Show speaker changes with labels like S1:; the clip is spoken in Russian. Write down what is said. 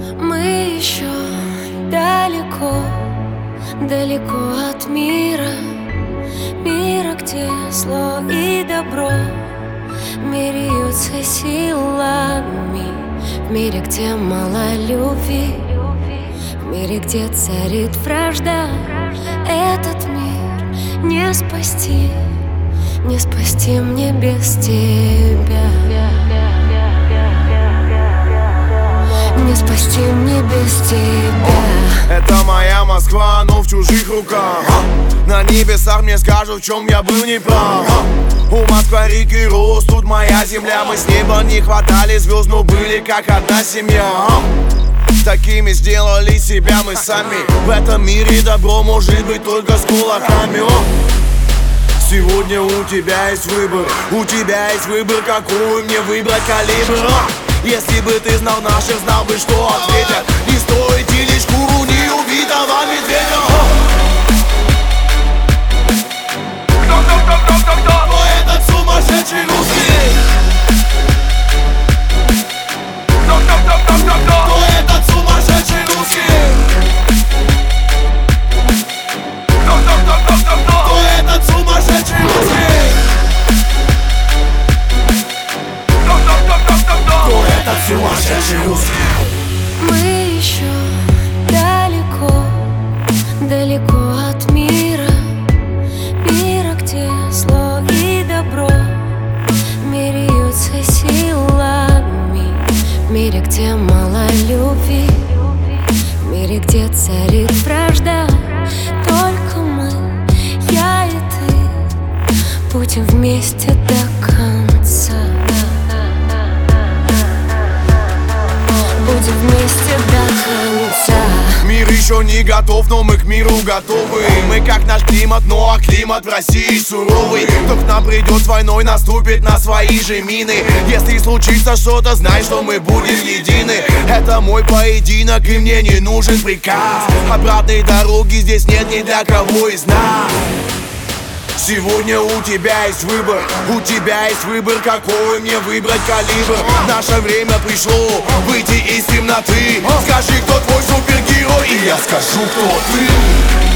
S1: Мы еще далеко, далеко от мира, мира, где зло и добро меряются силами, в мире, где мало любви, в мире, где царит вражда. Этот мир не спасти, не спасти мне без тебя. Не спасти мне без тебя.
S2: Это моя Москва, но в чужих руках. На небесах мне скажут, в чем я был неправ. У Москвы реки рост, тут моя земля. Мы с неба не хватали звезд, но были как одна семья. Такими сделали себя мы сами. В этом мире добро может быть только с кулаками. Сегодня у тебя есть выбор, у тебя есть выбор, какую мне выбрать калибр. Если бы ты знал наших, знал бы, что ответят. Не стоит делить шкуру неубитого медведя. Кто этот сумасшедший русский? Кто этот сумасшедший русский? Кто этот сумасшедший русский? Кто этот сумасшедший русский?
S1: Мы еще далеко, далеко от мира, мира, где зло и добро меряются силами, в мире, где мало любви, в мире, где царит вражда. Только мы, я и ты, будем вместе до конца. Будем вместе до конца.
S2: Мир еще не готов, но мы к миру готовы. Мы как наш климат, но а климат в России суровый. Кто к нам придет с войной, наступит на свои же мины. Если случится что-то, знай, что мы будем едины. Это мой поединок, и мне не нужен приказ. Обратной дороги здесь нет ни для кого из нас. Сегодня у тебя есть выбор, у тебя есть выбор, какой мне выбрать калибр. Наше время пришло выйти из темноты. Скажи, кто твой супергерой, и я скажу, кто ты.